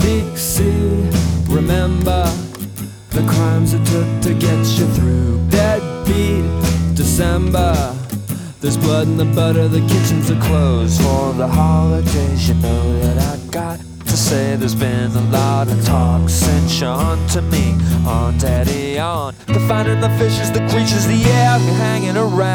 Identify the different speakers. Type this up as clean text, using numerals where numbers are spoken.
Speaker 1: Deep sea, remember the crimes it took to get you through. Deadbeat December, there's blood in the butter, the kitchens are closed. For the holidays, you know that I got to say there's been a lot of talk since you're on to me, on daddy, on the finding the fishes, the creatures, the air hanging around.